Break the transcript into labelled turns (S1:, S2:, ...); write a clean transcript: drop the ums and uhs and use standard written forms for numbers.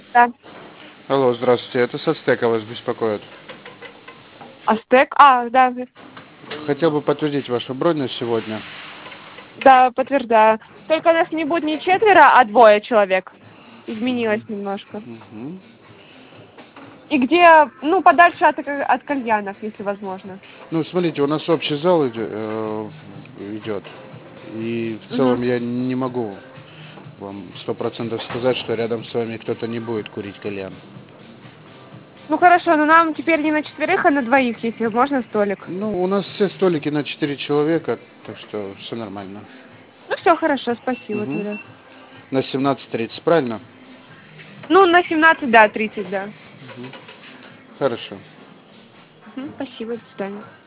S1: Да.
S2: Алло, здравствуйте, это с Ацтека вас беспокоит.
S1: Астек? Да,
S2: Хотел бы подтвердить вашу бронь на сегодня.
S1: да, подтверждаю. Только нас не будет не четверо, а двое человек. Изменилось немножко. И где, ну, подальше от кальянов, если возможно.
S2: Ну, смотрите, у нас общий зал идет. И в
S1: Мгм.
S2: целом я не могу вам 100% сказать, что рядом с вами кто-то не будет курить кальян.
S1: Ну хорошо, но нам теперь не на четверых, а на двоих, если можно, столик.
S2: Ну, у нас все столики на 4 человека, так что все нормально.
S1: Ну все хорошо, спасибо
S2: Мгм.
S1: тогда.
S2: На 17:30, правильно?
S1: Ну, на 17, да, 30, да.
S2: Хорошо.
S1: Мгм, спасибо, до свидания.